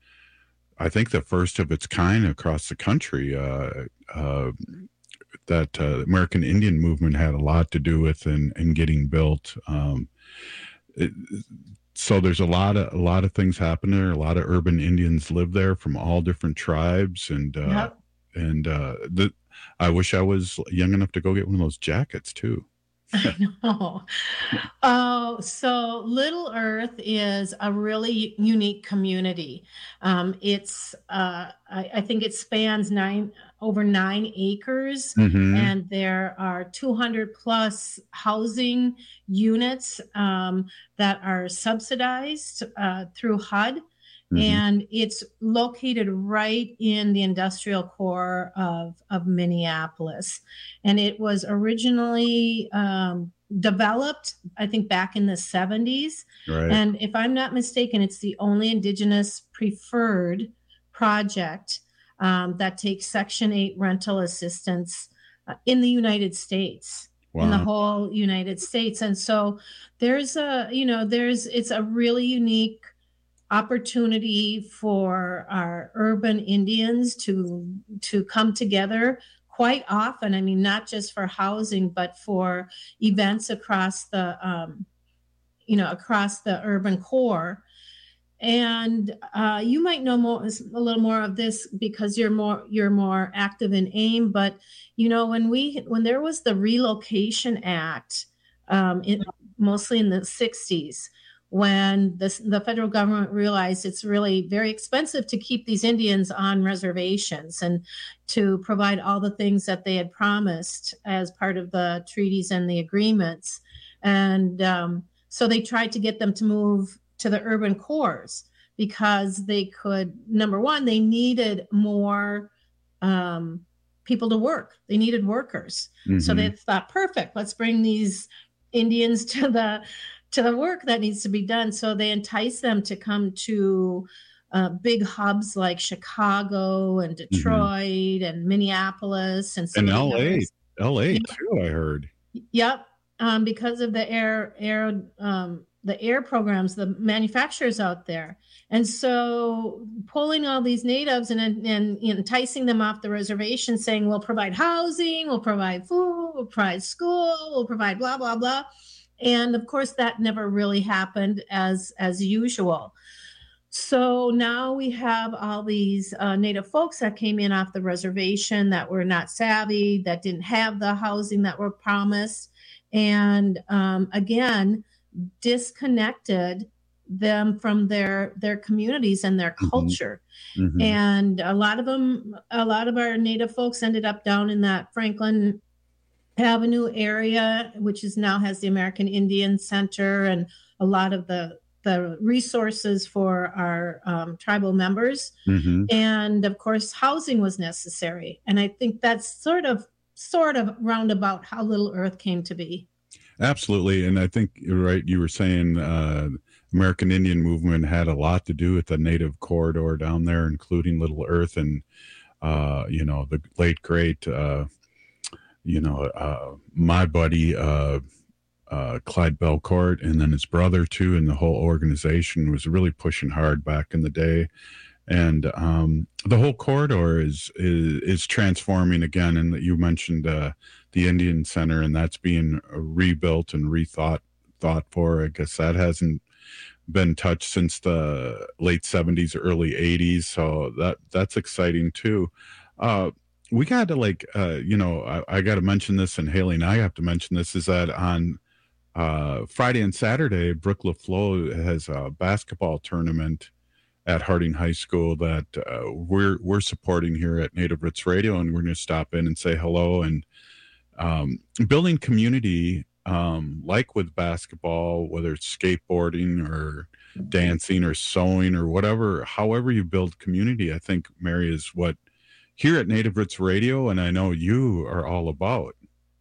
I think, the first of its kind across the country. Uh, uh, that uh, American Indian movement had a lot to do with in, in getting built. Um, it, so there's a lot of a lot of things happen there. A lot of urban Indians live there from all different tribes, and uh, yep. and uh, the, I wish I was young enough to go get one of those jackets too. I know. Oh, so Little Earth is a really unique community. Um, it's, uh, I, I think it spans nine over nine acres, mm-hmm. and there are two hundred plus housing units um, that are subsidized uh, through H U D. Mm-hmm. And it's located right in the industrial core of, of Minneapolis. And it was originally um, developed, I think, back in the seventies. Right. And if I'm not mistaken, it's the only Indigenous preferred project um, that takes Section eight rental assistance uh, in the United States. Wow. In the whole United States. And so there's a, you know, there's, it's a really unique opportunity for our urban Indians to to come together quite often. I mean, not just for housing, but for events across the, um, you know, across the urban core. And uh, you might know more, a little more of this because you're more you're more active in AIM. But you know, when we when there was the Relocation Act, um, in, mostly in the sixties, when the the federal government realized it's really very expensive to keep these Indians on reservations and to provide all the things that they had promised as part of the treaties and the agreements, and um, so they tried to get them to move to the urban cores because they could, number one, they needed more um, people to work. They needed workers. Mm-hmm. So they thought, perfect, let's bring these Indians to the to the work that needs to be done. So they entice them to come to uh, big hubs like Chicago and Detroit mm-hmm. and Minneapolis and some and of the L A, others. L A Yeah. too, I heard. Yep, um, because of the air air um, the air programs, the manufacturers out there. And so pulling all these natives and, and enticing them off the reservation, saying, we'll provide housing, we'll provide food, we'll provide school, we'll provide blah, blah, blah. And of course, that never really happened as, as usual. So now we have all these uh, Native folks that came in off the reservation that were not savvy, that didn't have the housing that were promised. And um, again, disconnected them from their their communities and their culture. Mm-hmm. And a lot of them, a lot of our Native folks ended up down in that Franklin Avenue area, which is now has the American Indian Center and a lot of the the resources for our um, tribal members. Mm-hmm. And of course, housing was necessary. And I think that's sort of sort of roundabout how Little Earth came to be. Absolutely. And I think you're right. You were saying uh, American Indian movement had a lot to do with the Native corridor down there, including Little Earth and, uh, you know, the late, great, uh, you know, uh, my buddy, uh, uh, Clyde Belcourt, and then his brother too. And the whole organization was really pushing hard back in the day. And um, the whole corridor is, is, is transforming again. And you mentioned uh, the Indian Center, and that's being rebuilt and rethought thought for. I guess that hasn't been touched since the late seventies, early eighties. So that that's exciting too. Uh, we got to like, uh, you know, I, I got to mention this, and Haley and I have to mention this, is that on uh, Friday and Saturday, Brook LaFleur has a basketball tournament at Harding High School that uh, we're we're supporting here at Native Roots Radio, and we're going to stop in and say hello. And um, building community, um, like with basketball, whether it's skateboarding or dancing or sewing or whatever, however you build community, I think, Mary, is what here at Native Roots Radio, and I know you are all about.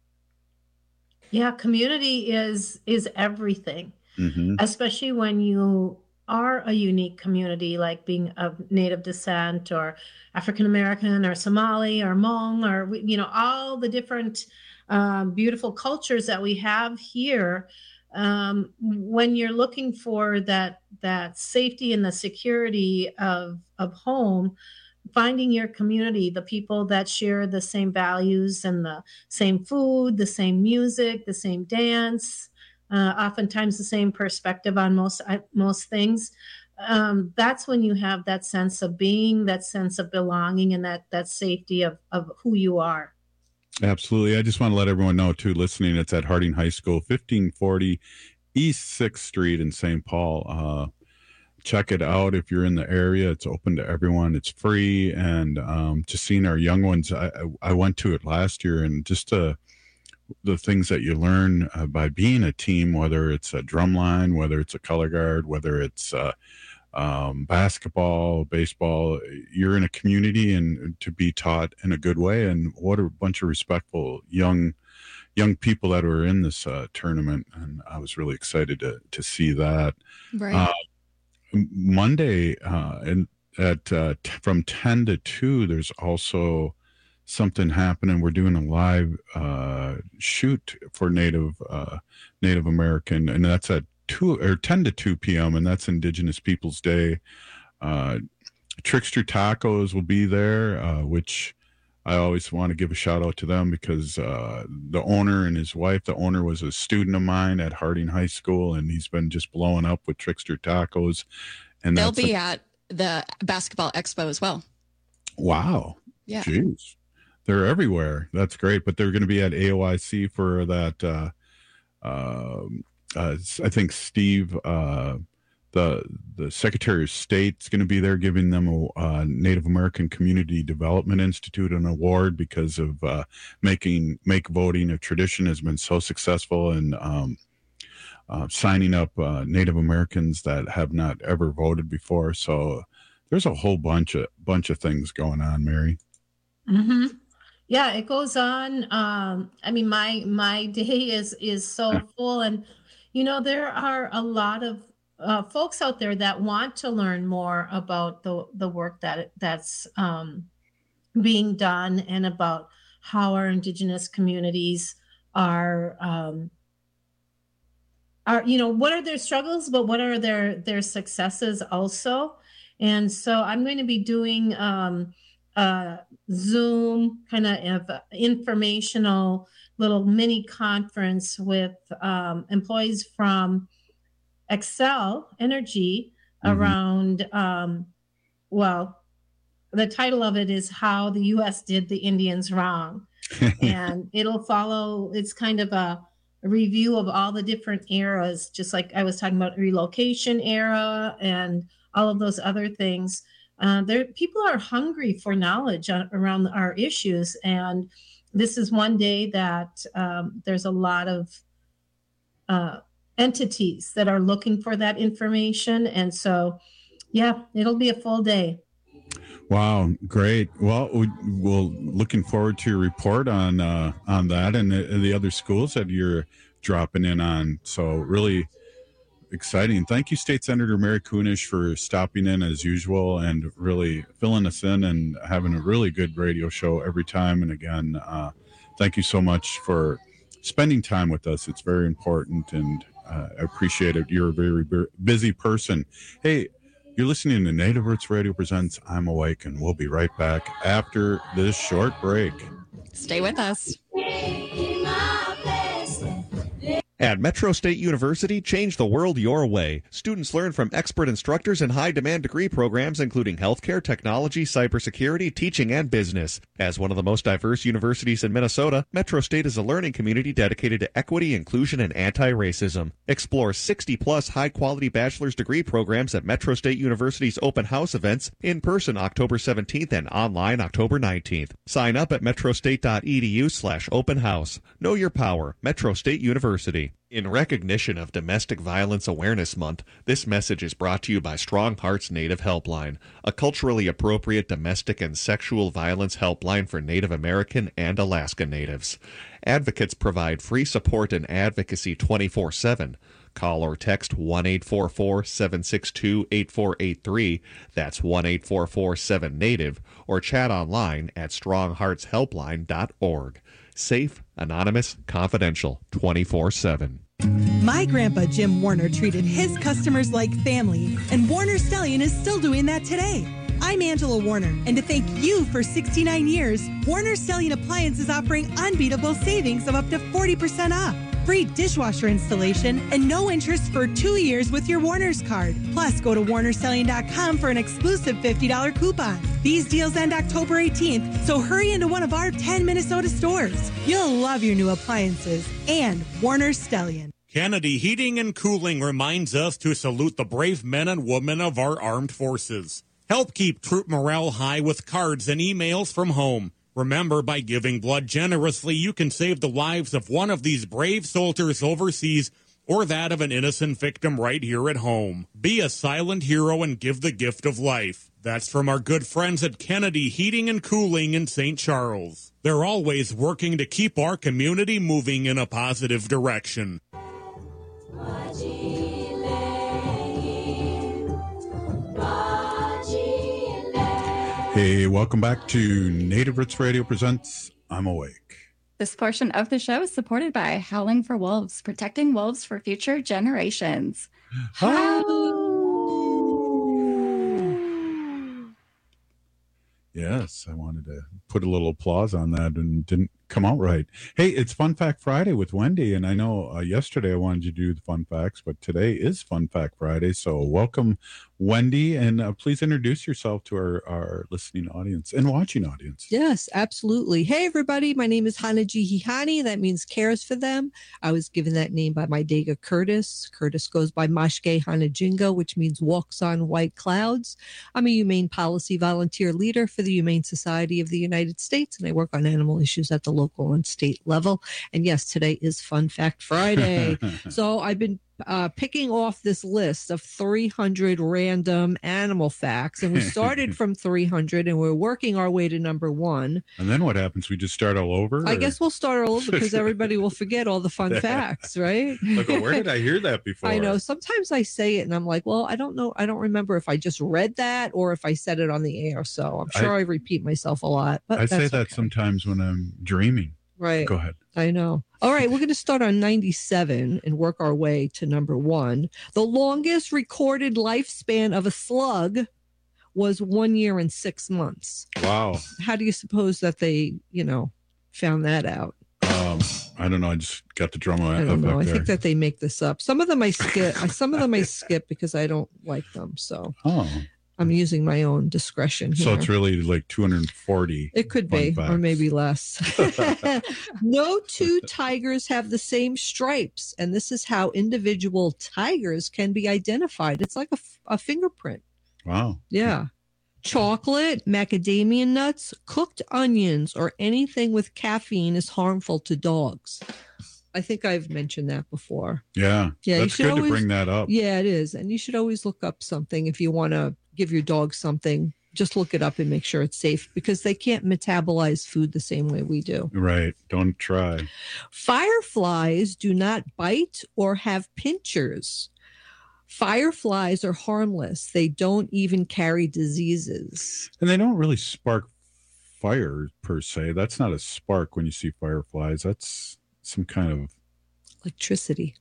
Yeah, community is is everything, mm-hmm. especially when you are a unique community, like being of Native descent or African American or Somali or Hmong, or, you know, all the different um, beautiful cultures that we have here. Um, when you're looking for that that safety and the security of of home, finding your community, the people that share the same values and the same food, the same music, the same dance, uh, oftentimes the same perspective on most uh, most things. Um, that's when you have that sense of being, that sense of belonging, and that that safety of of who you are. Absolutely. I just want to let everyone know too, listening, it's at Harding High School, fifteen forty East sixth Street in Saint Paul. Uh, check it out if you're in the area. It's open to everyone. It's free. And um, just seeing our young ones, I, I went to it last year, and just uh, the things that you learn uh, by being a team, whether it's a drum line, whether it's a color guard, whether it's uh, um, basketball, baseball, you're in a community, and to be taught in a good way. And what a bunch of respectful young young people that were in this uh, tournament. And I was really excited to to see that. Right. Uh, Monday uh, and at uh, t- from ten to two, there's also something happening. We're doing a live uh, shoot for Native uh, Native American, and that's at two or ten to two p.m., and that's Indigenous Peoples Day. Uh, Trickster Tacos will be there, uh, which I always want to give a shout out to them because uh, the owner and his wife, the owner was a student of mine at Harding High School, and he's been just blowing up with Trickster Tacos. And they'll that's be a, at the basketball expo as well. Wow. Yeah. Jeez. They're everywhere. That's great. But they're going to be at A O I C for that. Uh, uh, uh, I think Steve, uh, the the Secretary of State, is going to be there giving them a uh, Native American Community Development Institute an award because of uh, making make voting a tradition has been so successful and um, uh, signing up uh, Native Americans that have not ever voted before. So there's a whole bunch of bunch of things going on, Mary. Mm-hmm. Yeah, it goes on. Um, I mean, my my day is is so full, and you know there are a lot of uh, folks out there that want to learn more about the the work that that's um, being done and about how our Indigenous communities are um, are you know what are their struggles, but what are their their successes also. And so I'm going to be doing um, a Zoom kind of informational little mini conference with um, employees from Xcel Energy mm-hmm. around, um, well, the title of it is How the U S Did the Indians Wrong. And it'll follow, it's kind of a, a review of all the different eras, just like I was talking about relocation era and all of those other things. Uh, there, people are hungry for knowledge on, around our issues, and this is one day that um, there's a lot of uh, entities that are looking for that information, and so, yeah, it'll be a full day. Wow, great! Well, we, we'll looking forward to your report on uh, on that and the, and the other schools that you're dropping in on. So, really exciting. Thank you, State Senator Mary Kunesh, for stopping in as usual and really filling us in and having a really good radio show every time. And again, uh, thank you so much for spending time with us. It's very important, and uh, I appreciate it. You're a very busy person. Hey, you're listening to Native Roots Radio Presents I'm Awake, and we'll be right back after this short break. Stay with us. At Metro State University, change the world your way. Students learn from expert instructors in high-demand degree programs including healthcare, technology, cybersecurity, teaching, and business. As one of the most diverse universities in Minnesota, Metro State is a learning community dedicated to equity, inclusion, and anti-racism. Explore sixty-plus high-quality bachelor's degree programs at Metro State University's open house events in person October seventeenth and online October nineteenth. Sign up at metrostate.edu slash open house. Know your power. Metro State University. In recognition of Domestic Violence Awareness Month, this message is brought to you by Strong Hearts Native Helpline, a culturally appropriate domestic and sexual violence helpline for Native American and Alaska Natives. Advocates provide free support and advocacy twenty-four seven. Call or text one eight four four, seven six two, eight four eight three, that's one eight four four seven Native, or chat online at strong hearts helpline dot org. Safe, anonymous, confidential, twenty-four seven. My grandpa Jim Warner treated his customers like family, and Warner Stellian is still doing that today. I'm Angela Warner, and to thank you for sixty-nine years, Warner Stellian Appliance is offering unbeatable savings of up to forty percent off. Free dishwasher installation and no interest for two years with your Warner's card. Plus, go to warner stellian dot com for an exclusive fifty dollars coupon. These deals end October eighteenth, so hurry into one of our ten Minnesota stores. You'll love your new appliances and Warner Stellian. Kennedy Heating and Cooling reminds us to salute the brave men and women of our armed forces. Help keep troop morale high with cards and emails from home. Remember, by giving blood generously, you can save the lives of one of these brave soldiers overseas or that of an innocent victim right here at home. Be a silent hero and give the gift of life. That's from our good friends at Kennedy Heating and Cooling in Saint Charles. They're always working to keep our community moving in a positive direction. Hey, welcome back to Native Roots Radio Presents I'm Awake. This portion of the show is supported by Howling for Wolves, protecting wolves for future generations. Yes, I wanted to put a little applause on that and didn't come out right. Hey, it's Fun Fact Friday with Wendy, and I know uh, yesterday I wanted you to do the fun facts, but today is Fun Fact Friday, so welcome, Wendy, and uh, please introduce yourself to our, our listening audience and watching audience. Yes, absolutely. Hey, everybody, my name is Hanaji Hihani. That means cares for them. I was given that name by my Dega Curtis. Curtis goes by Mashke Hanajingo, which means walks on white clouds. I'm a humane policy volunteer leader for the Humane Society of the United States, and I work on animal issues at the local and state level. And yes, today is Fun Fact Friday. So I've been uh, picking off this list of three hundred random animal facts, and we started from three hundred, and we're working our way to number one. And then what happens? We just start all over? I or? guess we'll start all over because everybody will forget all the fun facts, right? Like, where did I hear that before? I know. Sometimes I say it and I'm like, well, I don't know. I don't remember if I just read that or if I said it on the air. So I'm sure I, I repeat myself a lot. But I say that okay. sometimes when I'm dreaming. Right. Go ahead. I know. All right. We're going to start on ninety-seven and work our way to number one. The longest recorded lifespan of a slug was one year and six months. Wow. How do you suppose that they, you know, found that out? Um, I don't know. I just got the drum. I don't know. I think that they make this up. Some of them I skip. Some of them I skip because I don't like them. So oh. I'm using my own discretion here. So it's really like two hundred forty. It could be, facts. or maybe less. No two tigers have the same stripes, and this is how individual tigers can be identified. It's like a, a fingerprint. Wow. Yeah. Chocolate, macadamia nuts, cooked onions, or anything with caffeine is harmful to dogs. I think I've mentioned that before. Yeah. Yeah. That's you good always, to bring that up. Yeah, it is. And you should always look up something if you want to give your dog something. Just look it up and make sure it's safe because they can't metabolize food the same way we do. Right. Don't try. Fireflies do not bite or have pinchers. Fireflies are harmless. They don't even carry diseases. And they don't really spark fire per se. That's not a spark when you see fireflies. That's some kind of electricity.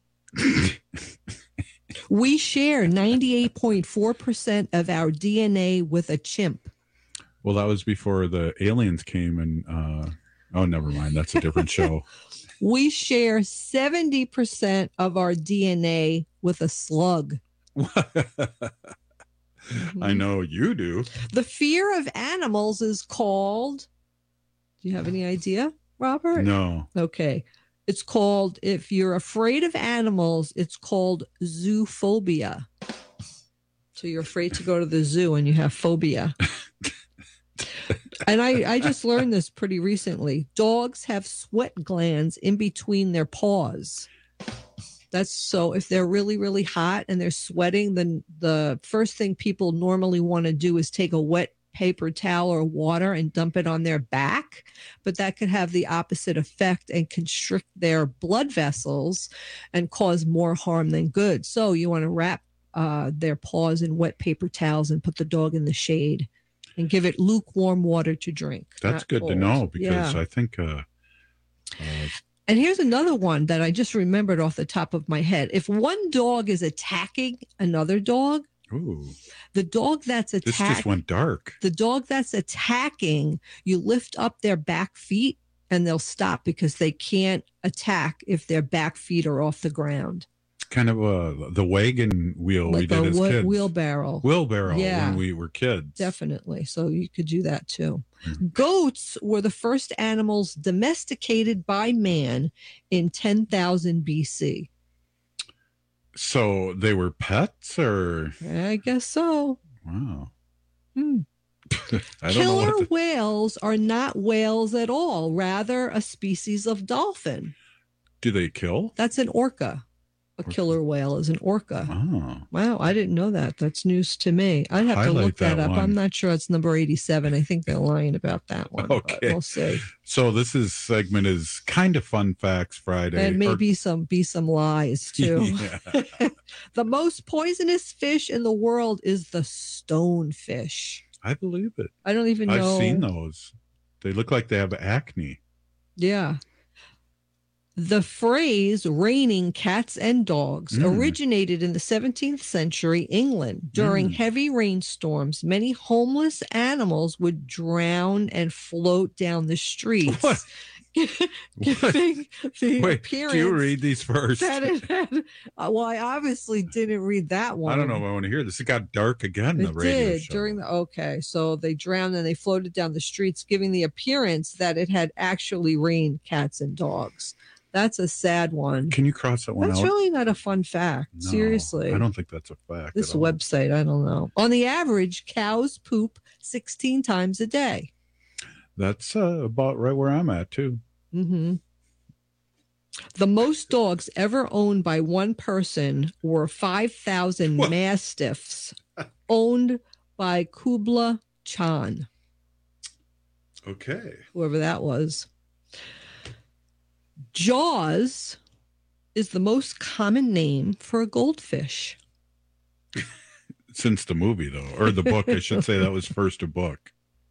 We share ninety-eight point four percent of our D N A with a chimp. Well, that was before the aliens came and, uh, oh, never mind. That's a different show. We share seventy percent of our D N A with a slug. I know you do. The fear of animals is called, do you have any idea, Robert? No. Okay. It's called, if you're afraid of animals, it's called zoophobia. So you're afraid to go to the zoo and you have phobia. And I, I just learned this pretty recently. Dogs have sweat glands in between their paws. That's so if they're really, really hot and they're sweating, then the first thing people normally want to do is take a wet paper towel or water and dump it on their back, but that could have the opposite effect and constrict their blood vessels and cause more harm than good. So you want to wrap uh, their paws in wet paper towels and put the dog in the shade and give it lukewarm water to drink. That's good cold. to know because Yeah. I think uh, uh, And here's another one that I just remembered off the top of my head. If one dog is attacking another dog, ooh, the dog that's this attacking just went dark. the dog that's attacking, you lift up their back feet and they'll stop because they can't attack if their back feet are off the ground. Kind of a the wagon wheel we Like did a as whe- kids. wheelbarrow. Wheelbarrow Yeah. when we were kids. Definitely. So you could do that too. Mm-hmm. Goats were the first animals domesticated by man in ten thousand B C. So they were pets, or I guess so. wow. Hmm. I don't know Killer what the, whales are not whales at all, rather a species of dolphin. do they kill? That's an orca. A killer whale is an orca. Oh, Wow, I didn't know that. That's news to me. I'd have to Highlight look that, that up. one. I'm not sure it's number eighty-seven. I think they're lying about that one. but okay. We'll see. So this is segment is kind of Fun Facts Friday. And or- maybe some be some lies too. Yeah. The most poisonous fish in the world is the stonefish. I believe it. I don't even know. I've seen those. They look like they have acne. Yeah. The phrase raining cats and dogs Mm. originated in the seventeenth century England. During Mm. heavy rainstorms, many homeless animals would drown and float down the streets. What? Giving the Wait, appearance do you read these first? that it had, uh, well, I obviously didn't read that one. I don't know if I want to hear this. It got dark again, the It radio did show. during the okay. So they drowned and they floated down the streets, giving the appearance that it had actually rained cats and dogs. That's a sad one. Can you cross that one That's out? really not a fun fact. No, Seriously. I don't think that's a fact. This at all. website, I don't know. On the average, cows poop sixteen times a day. That's uh, about right where I'm at, too. Mm-hmm. The most dogs ever owned by one person were five thousand mastiffs owned by Kubla Khan. Okay. Whoever that was. Jaws is the most common name for a goldfish. Since the movie, though, or the book, I should say that was first a book.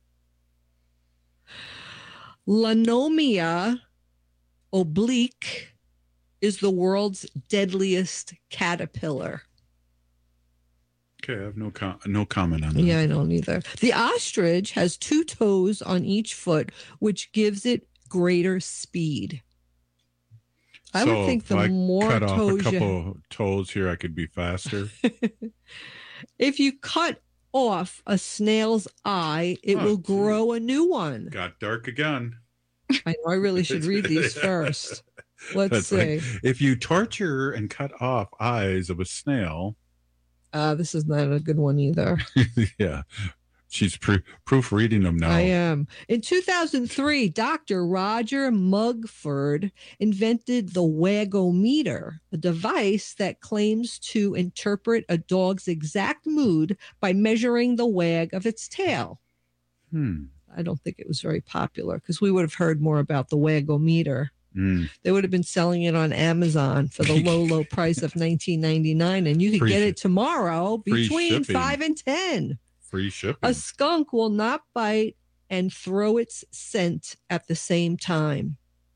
Lanomia oblique is the world's deadliest caterpillar. Okay, I have no com- no comment on that. Yeah, I don't either. The ostrich has two toes on each foot, which gives it greater speed. I so would think the if I more cut off toes a you couple toes here, I could be faster. if you cut off a snail's eye, it Oh, will geez. grow a new one. Got dark again. I know I really should read these first. Let's That's see. right. If you torture and cut off eyes of a snail, Uh, this is not a good one either. yeah, she's pre- proofreading them now. I am. In two thousand three, Doctor Roger Mugford invented the Wagometer, a device that claims to interpret a dog's exact mood by measuring the wag of its tail. Hmm. I don't think it was very popular because we would have heard more about the Wagometer. Mm. They would have been selling it on Amazon for the low, low price of nineteen ninety-nine, and you could Free get shi- it tomorrow free between shipping. five and ten. Free shipping. A skunk will not bite and throw its scent at the same time.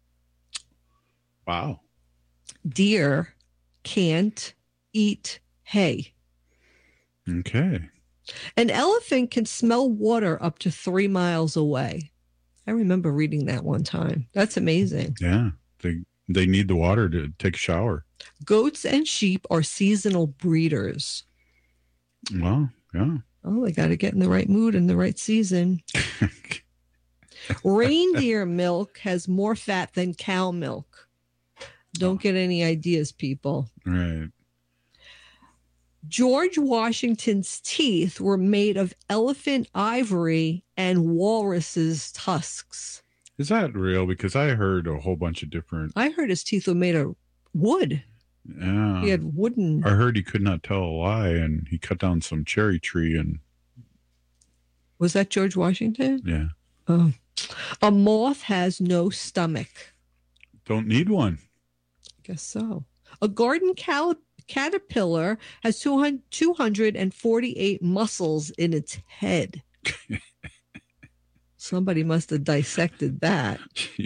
Wow. Deer can't eat hay. Okay. An elephant can smell water up to three miles away. I remember reading that one time. That's amazing. Yeah. They they need the water to take a shower. Goats and sheep are seasonal breeders. Well, yeah. Oh, they got to get in the right mood in the right season. Reindeer milk has more fat than cow milk. Don't get any ideas, people. Right. George Washington's teeth were made of elephant ivory and walrus's tusks. Is that real? Because I heard a whole bunch of different. I heard his teeth were made of wood. Yeah. He had wooden. I heard he could not tell a lie, and he cut down some cherry tree, and Was that George Washington? yeah, Oh. A moth has no stomach. don't need one. I guess so. A garden cal- caterpillar has two hundred forty-eight muscles in its head. Somebody must have dissected that.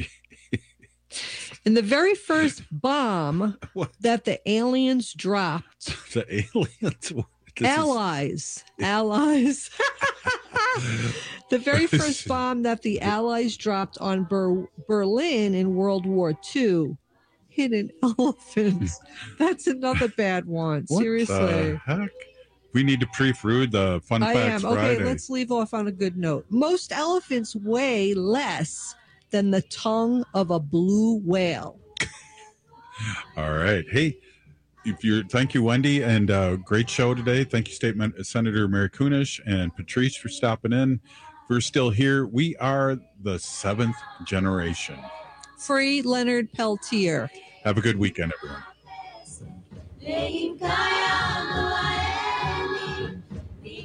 In the very first bomb What? that the aliens dropped, The aliens. This is- allies, allies. The very first bomb that the Allies dropped on Ber- Berlin in World War Two hit an elephant. That's another bad one. What Seriously. the heck? We need to proofread the Fun I Facts am. Okay, Friday. let's leave off on a good note. Most elephants weigh less than the tongue of a blue whale. All right. Hey, if you're, thank you, Wendy, and uh, great show today. Thank you, State Men- Senator Mary Kunesh and Patrice for stopping in. If we're still here, we are the seventh generation. Free Leonard Peltier. Have a good weekend, everyone. Leave Kaya, no, I am. Leave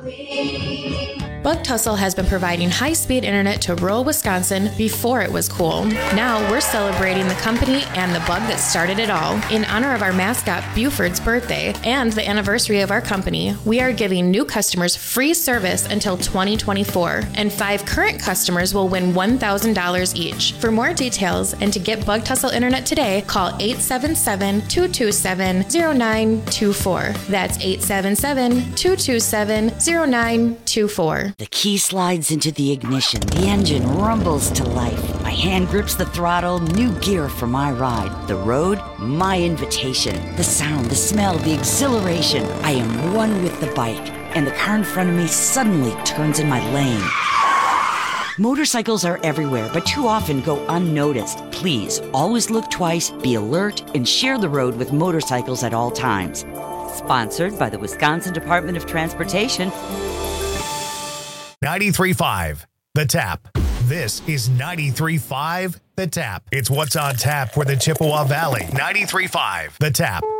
Bug Tussle has been providing high-speed internet to rural Wisconsin before it was cool. Now we're celebrating the company and the bug that started it all. In honor of our mascot Buford's birthday and the anniversary of our company, we are giving new customers free service until twenty twenty-four, and five current customers will win one thousand dollars each. For more details and to get Bug Tussle internet today, call eight seven seven, two two seven, zero nine two four. That's eight seven seven, two two seven, zero nine two four. The key slides into the ignition. The engine rumbles to life. My hand grips the throttle. New gear for my ride. The road, my invitation. The sound, the smell, the exhilaration. I am one with the bike. And the car in front of me suddenly turns in my lane. Motorcycles are everywhere, but too often go unnoticed. Please, always look twice, be alert, and share the road with motorcycles at all times. Sponsored by the Wisconsin Department of Transportation. ninety-three point five The Tap. This is ninety-three point five The Tap. It's what's on tap for the Chippewa Valley. ninety-three point five The Tap.